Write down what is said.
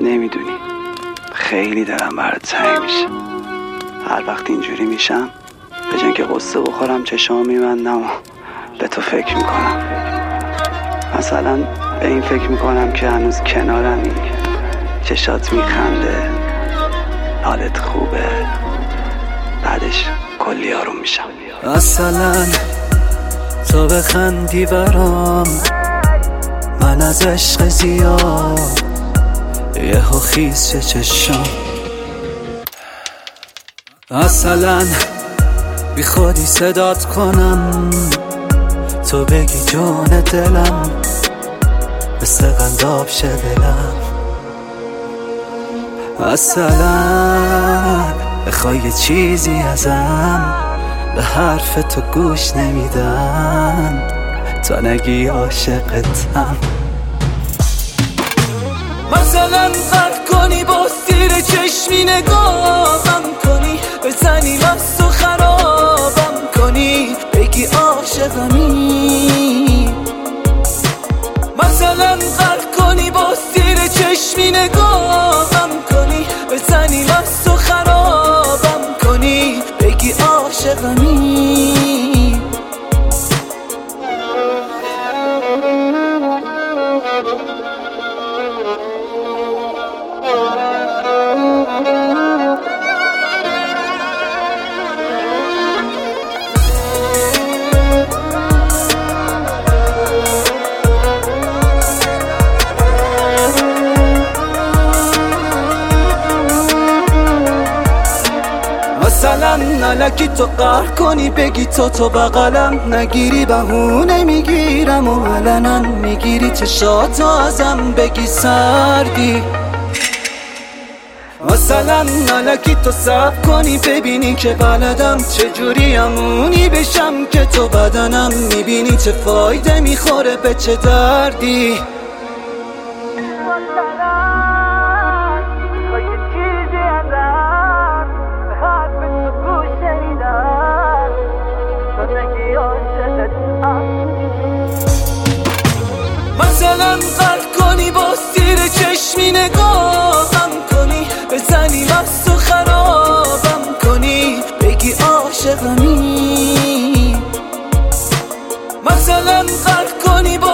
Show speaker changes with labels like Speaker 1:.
Speaker 1: نمیدونی خیلی دلم برات تنگ میشه. هر وقت اینجوری میشم به جای اینکه قصه بخورم چشام میبندم و به تو فکر میکنم. مثلا به این فکر میکنم که هنوز کنارمی، چشات میخنده، حالت خوبه، بعدش کلی آروم میشم.
Speaker 2: مثلا تو بخندی برام، من از عشق زیاد یهو خیس چشم. مثلا بی خودی صدات کنم، تو بگی جون دلم، مثل قنداب شه دلم. مثلا بخوای یه چیزی ازم، به حرف تو گوش نمیدم تا نگی عاشقتم. مثلا قد کنی با سیر چشمی نگاهم کنی، بزنی مست و خرابم کنی، بگی عاشقمی. مثلا قد کنی با سیر چشمی نگاهم کنی، بزنی مست و خرابم کنی، بگی عاشقمی. مثلا نلکی تو قهر کنی، بگی تو بغلم نگیری، بهونه میگیرم و علنا میگیری چشاتو ازم، بگی سردی. مثلا نلکی تو صبر کنی، ببینی که بلدم چجوری امونی بشم که تو بدنم، میبینی چه فایده میخوره به چه دردی. مثلا قد کنی با سیر چشمی نگاهم کنی، بزنی مست و خرابم کنی، بگی عاشقمی. مثلا قد کنی با